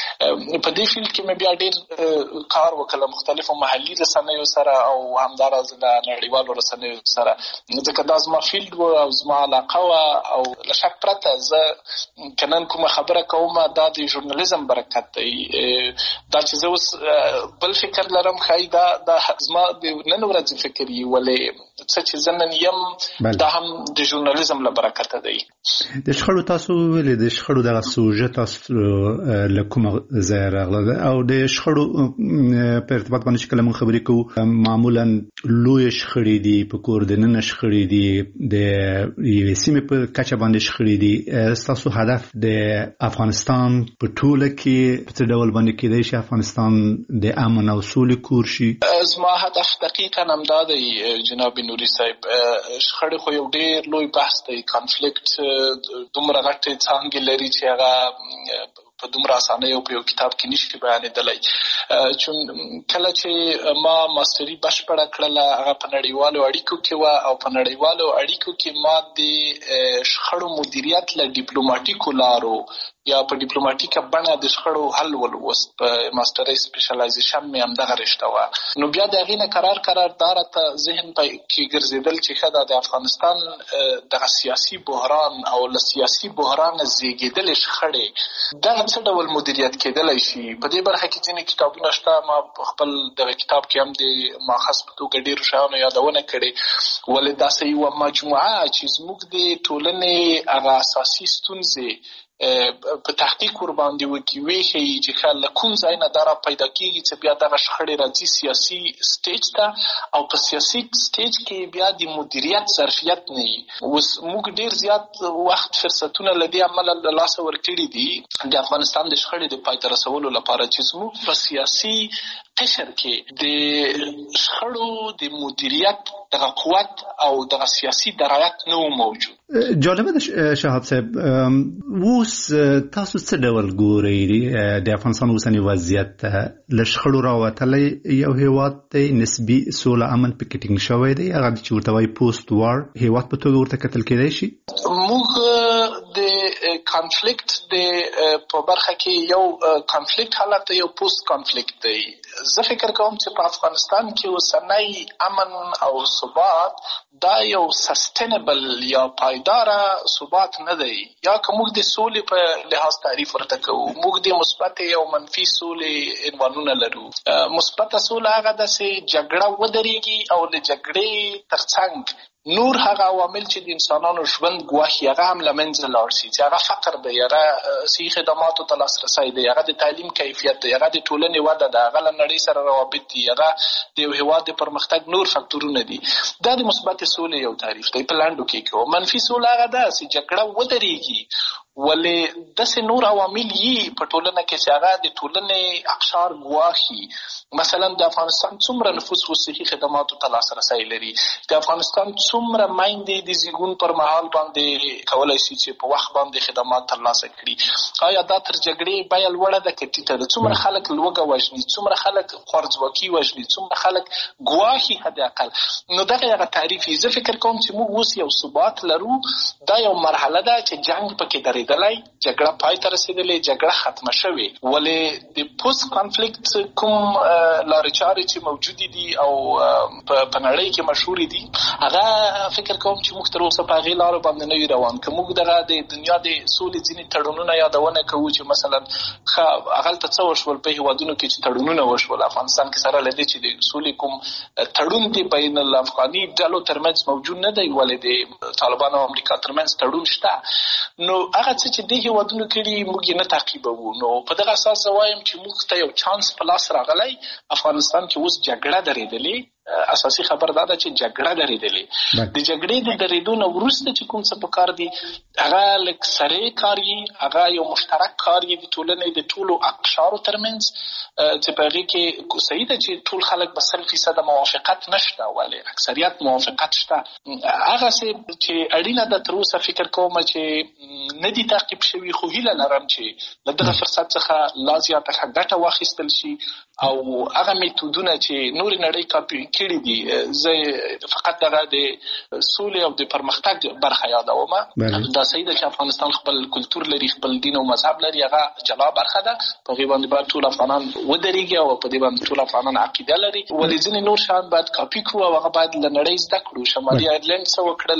په دې فیلډ کې مې بیا ډېر کار وکړ مختلفو محلي رسنیو سره او همداراز له نړیوالو رسنیو سره، ځکه دا زما فیلډ و او زما علاقه وه. او له شک پرته زه که نن کومه خبره کوم دا د ژورنالیزم برکت دی. دا چې زه اوس بل فکر لرم ښایي دا دا زما د نن ورځې فکر یي، ولې څه چې زه نن یم دا هم د ژورنالیزم له برکته دی. د شخړو تاسو ویلې د شخړو دغه سوژه تاسو له کومه ځایه راغله او د شخړو په ارتباط باندې چې کله موږ خبرې کوو معمولا لویې شخړې دي، په کور دننه شخړې دي، د یوې سیمې په کچه باندې شخړې دي. ستاسو هدف د افغانستان په ټوله کې په څه ډول باندې کېدای شي افغانستان د امن او سولې کور شي؟ زما هدف دقیقا همدا دی جناب نوري صاحب. شخړې خو یو ډېر لوی بحث دی. کانفلیکټ دومره غټې څانګې لري چې هغه په دومره اسانۍ او په یو کتاب کې نشي بیانېدلی. چون کله چې ما ماستري بشپړه کړله هغه په نړیوالو اړیکو کې وه او په نړیوالو اړیکو کې ما د شخړو مدیریت له ډیپلوماټیکو لارو یا په ډیپلوماټیکه بڼه د شخړو حل ولوست. په ماسترۍ سپیشلایزیشن مې همدغه رشته وه. نو بیا د هغې نه قرار قرار دا راته ذهن کې ګرځېدل چې ښه دا د افغانستان دغه سیاسي بحران او له سیاسي بحرانه زېږېدلې شخړې دغه څه ډول مدیریت کېدلی شي. په دې برخه کې ځینې کتابونه شته. ما په خپل دغه کتاب کې هم د ماخذ په توګه ډېرو شیانو یادونه کړې، ولې داسې یوه مجموعه چې زموږ د ټولنې هغه اساسي ستونزې په تحقیق ور باندې وکړي، وښیي چې ښه له کوم ځای نه دا را پیدا کېږي چې بیا دغه شخړې راځي سیاسي سټیج ته، او په سیاسي سټیج کې بیا د مدیریت ظرفیت نه وي. اوس موږ ډېر زیات وخت فرصتونه له دې امله له لاسه ورکړي دي د افغانستان د شخړې د پای ته رسولو لپاره چې زموږ په سیاسي قشر کې د شخړو د مدیریت دغه قوت او دغه سیاسي درایت نه و موجود. جالبه ده شهاب صاحب، اوس تاسو څه ډول ګورئ د افغانستان اوسنی وضعیت؟ له شخړو راوتلی یو هیواد دی، نسبي سوله امن پکې ټینګ شوی دی، هغه چې ورته وایي پوسټ وار هیواد په توګه ورته کتل کېدای شي. موږ د کانفلیکټ د په برخه کې یو کانفلیکټ حالت یو پوسټ کانفلیکټ دی. زه فکر کوم چې په افغانستان کې اوسنی امن او ثبات دا یو سستینبل یا پایداره ثبات نه دی. یا که موږ د سولې په لحاظ تعریف ورته کوو، موږ د مثبت او منفي سولې عنوانونه لرو. مثبته سوله هغه ده چې جګړه ودرېږي او د جګړې ترڅنګ نور هغه عوامل چې د انسانانو ژوند ګواښي هغه هم له منځه لاړ شي، چې هغه فقر دی، هغه صحي خدماتو ته لاسرسی دی، هغه د تعلیم کیفیت دی، هغه د ټولنې وده ده، هغه له نړۍ سره روابط دي، هغه د یو هېواد د پرمختګ نور فکتورونه دي. دا د مثبتې سولې یو تعریف دی په لنډو کې کوو. منفي سوله هغه ده چې جګړه ودرېږي ولې داسې نور عوامل یي په ټولنه کې چې هغه د ټولنې اقشار ګواښي. مثلا د افغانستان څومره نفوس و صحي خدماتو ته لاسرسی لري، د افغانستان څومره میندې د زیږون پر مهال باندې کولی شي چې په وخت باندې خدمات ترلاسه کړي. آیا دا تر جګړې بیه لوړه ده که ټیټه ده؟ څومره خلک لوږه وژني، څومره خلک خوارځواکي وژني، څومره خلک ګواښي حد اقل. نو دغه هغه تعریف یې. زه فکر کوم چې موږ اوس یو ثبات لرو. دا یو مرحله ده چې جنګ پکې درېدلی، جګړه پای ته رسېدلې، جګړه ختمه شوې، ولې د پوسټ کانفلیکټ کوم لارې چارې چې موجودې دي او په نړۍ کې مشهورې دي هغه فکر کوم چې موږ تر اوسه په هغې لارو باندې نه یو روان. که موږ دغه د دنیا د سولې ځینې تړونونه یادونه کوو چې مثلا ښه هغلته څه وشول په هېوادونو کې چې تړونونه وشول، افغانستان کې سره له دې چې د سولې کوم تړون دی بین الافغاني ډلو ترمنځ موجود نه دی، ولې د طالبانو او امریکا ترمنځ تړون شته. نو هغه څه چې د هیوادونو کړي موږ یې نه تعقیبوو. نو په دغه اساس وایم چې موږ ته یو چانس په لاس راغلی. افغانستان کې اوس جګړه درېدلې. اساسي خبر دا ده چې جګړه درېدلې. د جګړې د درېدو نه وروسته چې کوم څه پکار دي هغه لږ سرې کار یې، هغه یو مشترک کار یې د ټولنې د ټولو اقشارو ترمنځ چې په هغې کې صحیح ده چې ټول خلک به سل فیصده موافقت نشته، ولې اکثریت موافقت شته. هغسې چې اړینه ده تر اوسه فکر کوم چې نه دي تعقیب شوي، خو هیله لرم چې له دغه فرصت څخه لا زیاته ښه ګټه واخیستل شي او هغه میتودونه چې نورې نړۍ کاپي کړي دي، زه فقط دغه د سولې او د پرمختګ برخه یادوم. دا صحیح ده چې افغانستان خپل کلتور لري، خپل دین او مذهب لري، هغه جلا برخه ده. په هغې باندې باید ټول افغانان ودرېږي او په دې باندې ټول افغانان عقیده لري. ولې ځینې نور شیان باید کاپي کړو او هغه باید له نړۍ زده کړو. شمالي آیرلینډ څه وکړل،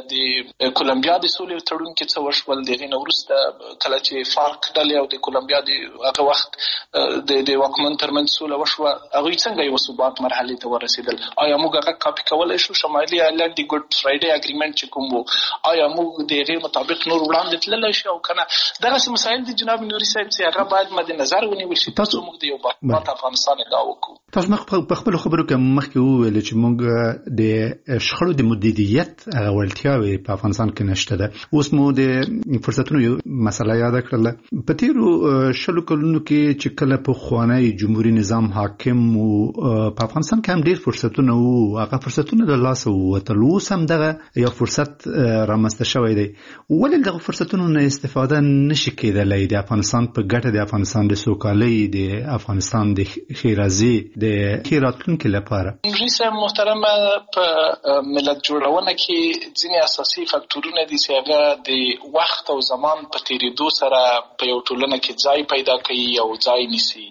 د کولمبیا د سولې تړون کې څه وشول، د هغې نه وروسته کله چې فارک ډلې او د کولمبیا د هغه وخت د واکمن ترمنځ سوله وشوه، هغوی څنګه یو ثبات مرحلې ته ورسېدل. آیا موږ هغه کاپي کولی شو؟ شمالي آیرلینډ د ګډ فرایډې اګریمنټ چې کوم و، آیا موږ د هغې مطابق نور وړاندې تللی شو او که نه؟ دغسې مسایل دي جناب نوري صاحب چې هغه باید مد نظر ونیول شي ترڅو موږ د یو باثبات افغانستان ادعا وکړو. تاسو په خپلو خبرو کې مخکې وویل چې موږ د شخړو د مدیریت هغه وړتیاوې په افغانستان کې نشته ده. اوس مو د فرصتونو یو مسله یاده کړله. په تېرو شلو کلونو کې چې کله پخوانی جمهوري نظام حاکم و په افغانستان کې هم ډېر فرصتونه وو، هغه فرصتونه د لاسه ووتل. اوس هم دغه یو فرصت رامنځته شوی دی. ولې دغه فرصتونو نه استفاده نشي کېدلی د افغانستان په ګټه، د افغانستان د سوکالۍ، د افغانستان د ښېرازۍ، د ښې راتلونکي لپاره؟ نوري صاحب محترمه، په ملت جوړونه کې ځینې اساسي فکټورونه دي چې هغه د وخت او زمان په تېرېدو سره په یو ټولنه کې ځای پیدا کوي او ځای نیسي.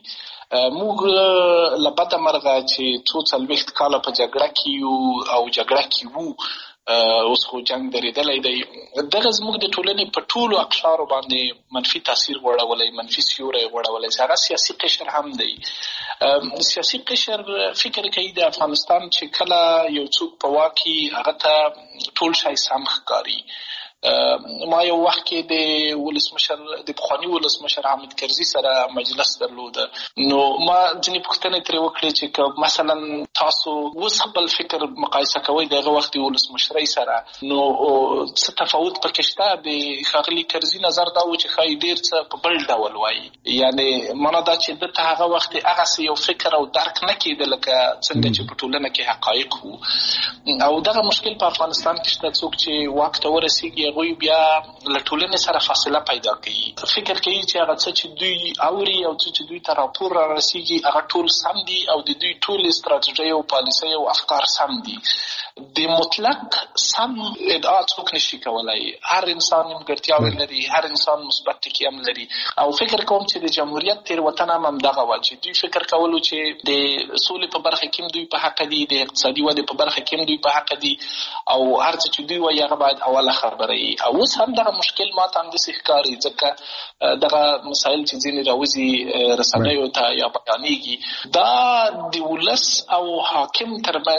موږ له بده مرغه چې څو څلوېښت کاله په جګړه کې یو او جګړه کې وو، اوس خو جنګ درېدلی دی. دغه زموږ د ټولنې په ټولو اقشارو باندې منفي تاثیر غوړولی، منفي سیوری غوړولی. هغه سیاسي قشر هم دی. سیاسي قشر فکر کوي د افغانستان چې کله یو څوک په واک وي هغه ته ټول شی سم ښکاري. ما یو وخت کې د ولسمشر د پخواني ولسمشر حامد کرزي سره مجلس درلوده. نو ما ځینې پوښتنې ترې وکړې چې که مثلا تاسو اوس خپل فکر مقایسه کوئ د هغه وخت د ولسمشرۍ سره، نو څه تفاوت پکې شته؟ د ښاغلي کرزي نظر دا و چې ښایي ډېر څه په بل ډول وایي. یعنې معنا دا چې ده ته هغه وخت هغسې یو فکر او درک نه کېده لکه څنګه چې په ټولنه کې حقایق وو. او دغه مشکل په افغانستان کې شته. څوک چې واک ته ورسېږي هغوی بیا له ټولنې سره فاصله پیدا کوي. فکر کوي چې هغه څه چې دوی اوري او څه چې دوی ته راپور را رسېږي هغه ټول سم دي او د دوی ټولې ستراتیژۍ او پالیسۍ او افکار سم دي. د مطلق سم ادعا څوک نشي کولی. هر انسان نیمګړتیاوې لري، هر انسان مثبت ټکي هم لري. او فکر کوم چې د جمهوریت تېروتنه هم همدغه وه چې دوی فکر کولو چې د سولې په برخه کې هم دوی په حقه دي، د اقتصادي ودې په برخه کې هم دوی په حقه دي، او هر څه چې دوی وایي هغه باید اوله خبره وي. او اوس هم دغه مشکل ماته همداسې ښکاري، ځکه دغه مسایل چې ځینې راوځي رسنیو ته یا بیانېږي، دا د ولس او حاکم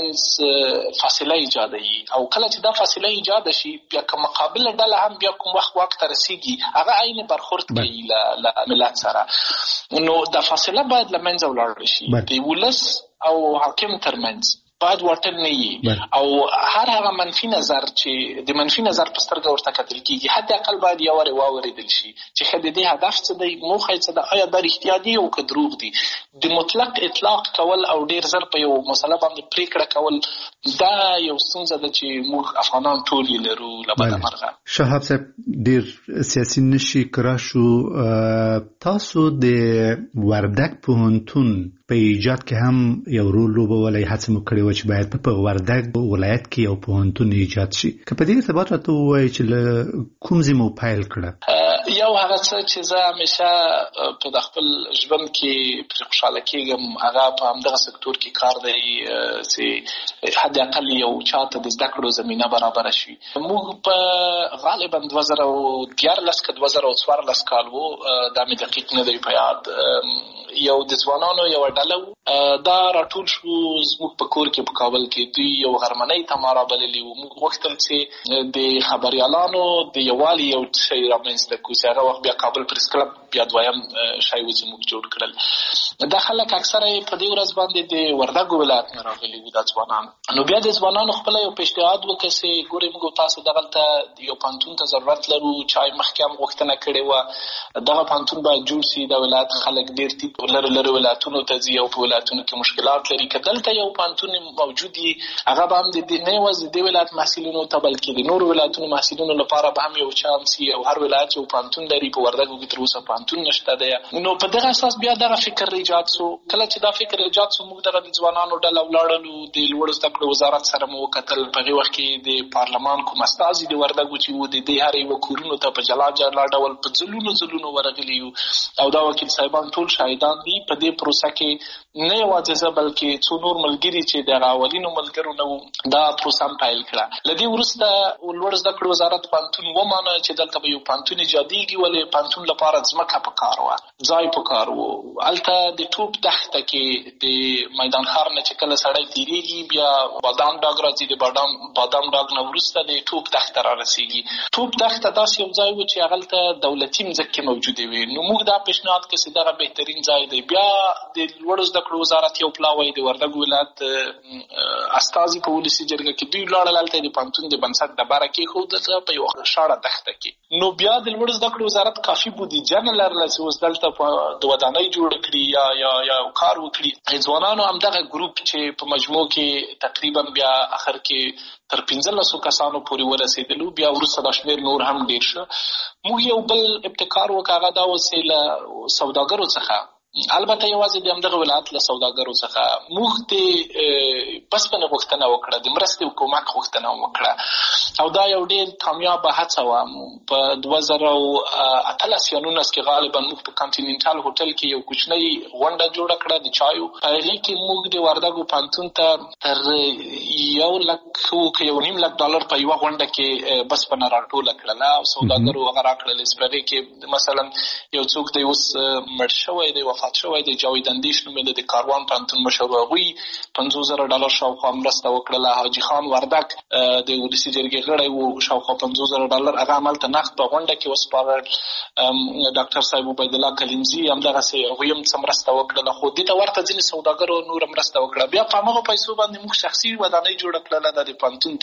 ترمنځ فاصله ایجادوي. او کله چې دا فاصله ایجاده شي بیا که مقابله ډله هم بیا کوم وخت واک ته رسېږي هغه عین برخورد کوي له ملت سره. نو دا فاصله باید له منځه ولاړه شي. د ولس او حاکم ترمنځ باید واټن نه وي، او هر هغه منفي نظر چې د منفي نظر په سترګه ورته کتل کېږي حد اقل باید یو وارې واورېدل شي چې ښه د دې هدف څه دی، موخه یې څه ده، آیا دا رښتیا دي او که دروغ دي. د مطلق اطلاق کول او ډېر زر په یو مسله باندې پرېکړه کول دا یو ستونزه ده چې موږ افغانان ټول یې لرو له بده مرغه. شهاب صاحب ډېر سیاسي نشي کرا شو. تاسو د وردګ پوهنتون په ایجاد کې هم یو رول لوبولی، هڅه مو کړې وه چې باید په وردګ ولایت کې یو پوهنتون ایجاد شي. که په دې ارتباط راته ووایي چې له کوم ځای مو پیل کړه؟ یو هغه څه چې زه همیشه په د خپل ژوند کې پرې خوشحاله کېږم هغه په همدغه سکتور کې کار دی چې حد اقل یو چاته د زده کړو زمینه برابره شي. موږ په غالبا دوه زره او دیارلس که دوه زره او څوارلس کال و، دا مې دقیق نه دی په یاد، یو د ځوانانو یو ډله دا راټول شو زموږ په کور کې په کابل کې. دوی یو غرمنۍ ته ما رابللي وو. موږ غوښتل چې د خبریالانو د یووالي یو شی رامنځته کړو چې هغه وخت بیا کابل پریس کلب بیا دویم شی و چې موږ جوړ کړل. دا خلک اکثره په دې ورځ باندې د وردګو ولایت نه راغلي وو دا ځوانان. نو بیا د ځوانانو خپله یو پیشنهاد وکړ چې ګورئ موږ تاسو دغلته یو پوهنتون ته ضرورت لرو چې مخکې هم غوښتنه کړې وه دغه پوهنتون باید جوړ شي. د ولایت خلک ډېر دي لرې لرې ولایتونو ته ځي او په ولایتونو کې مشکلات لري. که دلته یو پوهنتون موجود وي هغه به هم د دې نه یوازې د ولایت محصلینو ته بلکې د نورو ولایتونو محصلینو لپاره به هم یو چانس وي او هر ولایت یو پوهنتون لري. په وردګو کې تر اوسه پوهنتون نشته دی. نو په دغه اساس بیا دغه فکر ایجاد سو. کله چې دا فکر ایجاد سو موږ دغه د ځوانانو ډله ولاړلو. د لوړو زده کړو وزارت سره مو وکتل. په هغې وخت کې د پارلمان کوم استازي د وردګو چې وو د دې هر یوه کورونو ته په جلا جلا ډول په ځلونو ځلونو ورغلي یو او دا وکیل صاحبان ټول شاهدان دي. په دې پروسه کې نه یوازې زه بلکې څو نور ملګري چې د اولینو ملګرو نه وو دا پروسه هم پیل کړه. له دې وروسته لوړ زده کړو وزارت پوهنتون ومانه چې دلته به یو پوهنتون ایجادېږي ولې پوهنتون لپاره ځمکه پکار وه ځای پکار و. هلته د توپ دښته کې د میدان ښار نه چې کله سړی تېرېږي بیا بادام ډاګ راځي. د بادام بادام ډاګ نه وروسته د توپ دښته را رسېږي. توپ دښته داسې یو ځای و چې هغلته دولتي مځکې موجودې وې. نو موږ دا پیشنهاد کړ چې دغه بهترین ځای دی. بیا د لوړو زده کړو وزارت یو پلاوی د وردګو ولایت استازي په ولسي جرګه کې دوی ولاړل. هلته د پوهنتون د بنسټ ډبره کېښودله په یوه شاړه دښته کې. نو بیا د لوړو زده کړو وزارت کافي بودیجه نه لرله چې اوس دلته د ودانۍ جوړه کړي یا یا یا کار وکړي. ځوانانو همدغه ګروپ چې په مجموع کې تقریبا بیا اخر کې تر پنځلسو کسانو پورې ورسېدلو. بیا وروسته دا شمېر نور هم ډېر شه. موږ یو بل ابتکار وکړ هغه دا و چې له سوداګرو څخه البته یوازې د همدغه ولایت له سوداګرو څخه موږ د بسپنې غوښتنه وکړه د مرستې او کومک غوښتنه وکړه او دا یو ډېر کامیابه هڅه وه. په دوه زره اتلس یا نولس کې غالبا موږ په کانټیننټال هوټل کې یو کوچنۍ غونډه جوړه کړه د چایو. په هغې کې موږ د وردګو پوهنتون ته تر یو لک که یو نیم لک ډالر په یوه غونډه کې بسپنه راټوله کړله او سوداګرو هغه راکړلې. په هغې کې مثلا یو څوک دی اوس مړ شوی دی وفات شوی دی جاوید اندیش نومېده د کاروان پوهنتون مشر و. هغوی پنځوس زره ډالر شاوخوا مرسته وکړله. حاجي خان وردک د ولسي جرګې غړی و شاوخوا پنځوس زره ډالر هغه هملته نقد په غونډه کې وسپارل. ډاکټر صاحب عبیدالله کلیمزي همدغسې هغوی هم څه مرسته وکړله. خو دې ته ورته ځینې سوداګرو نوره مرسته وکړه. بیا په همغو پیسو باندې موږ شخصي ودانۍ جوړه کړله د دې پوهنتون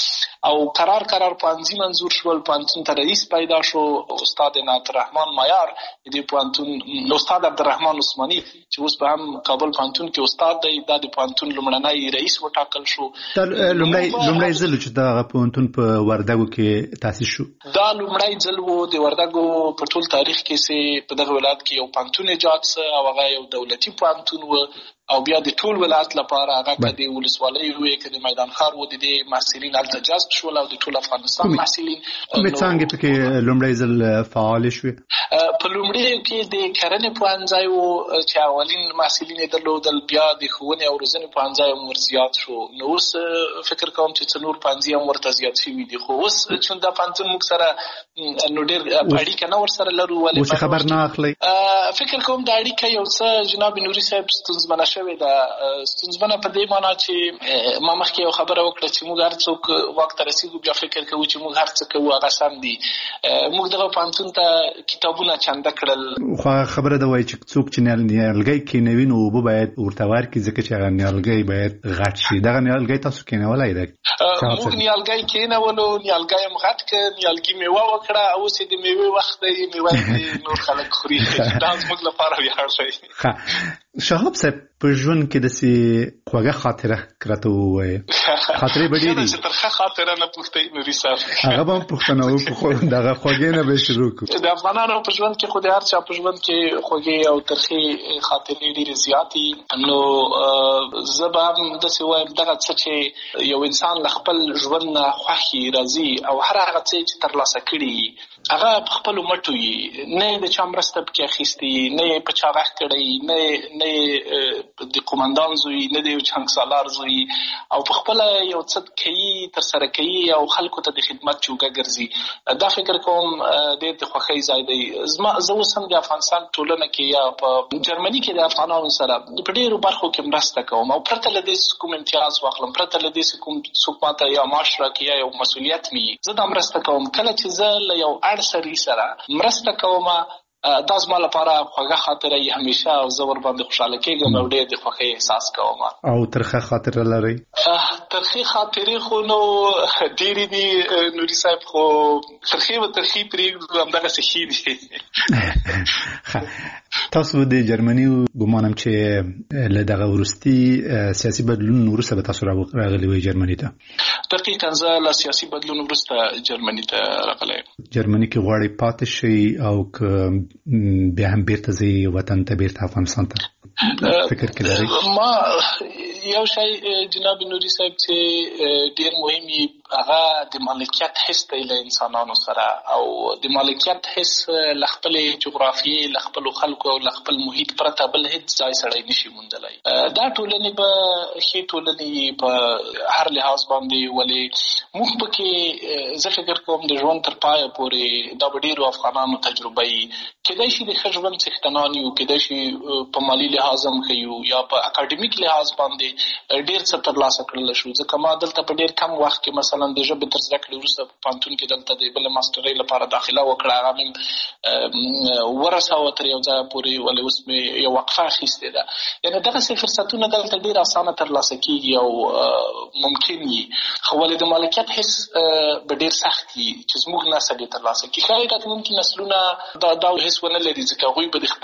ته او قرار قرار پوهنځي منظور شول. پوهنتون ته رئیس پیدا شو استاد عنایت الرحمن مایار د دې پوهنتون استاد عبدالرحمن عثماني چې اوس به هم کابل پوهنتون کې استاد دی. دا د پوهنتون لومړنی رئیس وټاکل شو. لومړی لومړی ځل چې دغه پوهنتون په وردګو کې تاسیس شو. دا لومړی ځل و د وردګو په ټول تاریخ کې چې په دغه ولایت کې یو پوهنتون ایجاد سه او هغه یو دولتي پوهنتون و او بیا د ټول ولایت لپاره هغه که د ولسوالۍ وي که د میدان ښار و د دې محصلین هلته جذب شول او د ټول افغانستان محصلین. کومې څانګې پکې لومړی ځل فعالې شوې؟ په لومړیو کې د کرنې پوهنځی و چې اولین محصلین یې درلودل. بیا د ښوونې او روزنې پوهنځی هم ور زیات شو. نو اوس فکر کوم چې څه نور پوهنځي هم ورته زیات شوي دي. خو اوس چون دا پوهنتون موږ سره نو ډېر اړیکه نه ورسره لرو. اوس خبر نه اخلئ؟ فکر کوم دا اړیکه یو څه جناب نوري صاحب ستونزمنه شوې ده. ستونزمنه په دې معنا چې ما مخکې یو خبره وکړه چې موږ هر څوک واک ته رسېږو بیا فکر کوو چې موږ هر څه کوو هغه سم دي. موږ دغه پوهنتون ته کتابونه چنده کړل. خو خبره ده وایي چې څوک چې نیالګی کېنوي نو اوبه باید ورته ورکړي ځکه چې هغه نیالګی باید غټ شي. دغه نیالګی تاسو کېنولی دی؟ موږ نیالګی کېنولو نیالګی هم غټ کړ نیالګي میوه وکړه. اوس یې د میوې وخت دی میوه یې نور خلک خوري. دا زموږ لپاره ویاړ دی. شهاب صاحب په ژوند کې داسې خوږه خاطره راته ووایي. خاطرې به ډېرې چې ترخه خاطره نه پوښتئ نوري صاحب هغه به هم پوښتنه وکړو. دغه خوږې نه به شروع کړو. د افغانانو په ژوند کې خو د هر چا په ژوند کې خوږې او ترخې خاطرې ډېرې زیاتې. نو زه به هم داسې وایم دغه څه چې یو انسان له خپل ژوند نه خوښي راځي او هر هغه څه چې ترلاسه کړي هغه په خپلو مټو وي. نه یې د چا مرسته پکې اخیستې نه یې په چا غږ کړی نه د قومندان زوی نه دی چنګ سالار زوی او په خپل یو څه کوي تر سره کوي او خلکو ته د خدمت چوکه ګرځي دا فکر کوم د د خوخی ځای دی زما زه اوس هم د افغانستان ټولنه کې یا په جرمني کې د افغانانو سره په ډیرو برخو کې مرسته کوم او پرته له دې کوم امتیاز واخلم پرته له دې کوم څوک ماته یا معاشره کې یا یو مسؤلیت می زه دا مرسته کوم کله چې زه له یو اړ سړي سره مرسته کوم دا زما لپاره خوږه خاطره یې همیشه او زه ورباندې خوشحاله کېږم او ډېر د خوښۍ احساس کوم. او ترخه خاطره لرئ؟ ترخې خاطرې خو نو ډېرې دي نوري صاحب خو ترخې و ترخې پرېږدو همدغسې ښې دي. تاسو د جرمني ګمانم چې له دغه وروستي سیاسي بدلون وروسته به تاسو راغلي وئ جرمني ته. دقیقا زه له سیاسي بدلون وروسته جرمني ته راغلی یم. جرمني کې غواړئ پاتې شئ او که بیا هم بیرته ځئ وطن ته بیرته افغانستان ته فکر کې لرئ؟ ما یو شی جناب نوري صاحب چې ډېر مهم وي هغه د مالکیت حس دی له انسانانو سره او د مالکیت حس له خپلې جغرافیې له خپلو خلکو او له خپل محیط پرته بل هېڅ ځای سړی نشي موندلی. دا ټولنې به ښې ټولنې په هر لحاظ باندې ولې موږ پکې زه فکر کوم د ژوند تر پایه پورې دا به ډېرو افغانانو تجربه وي. کیدای شي د ښه ژوند څښتنان یو کیدای شي په مالي لحاظ هم ښه یو یا په اکاډمیک لحاظ باندې ډېر څه ترلاسه کړلی شو ځکه ما دلته په ډېر کم وخت کې مثلا د ژبې تر زده کړې وروسته په پوهنتون کې دلته د بلې ماسټرۍ لپاره داخله وکړه هغه مې ورسوه تر یو ځایه پورې ولې اوس مې یو وقفه اخیستې ده. یعنې دغسې فرصتونه دلته ډېر اسانه ترلاسه کېږي او ممکن وي خو ولې د مالکیت حس به ډېر سخت وي چې زموږ نسل یې ترلاسه کړي. ښایي راتلونکي نسلونه دا دا حس ونه لري ځکه هغوی به د